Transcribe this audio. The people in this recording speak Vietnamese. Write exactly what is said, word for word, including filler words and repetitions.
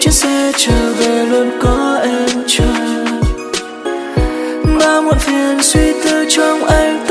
chuyến xe trở về luôn có em chờ. Bao muộn phiền suy tư trong anh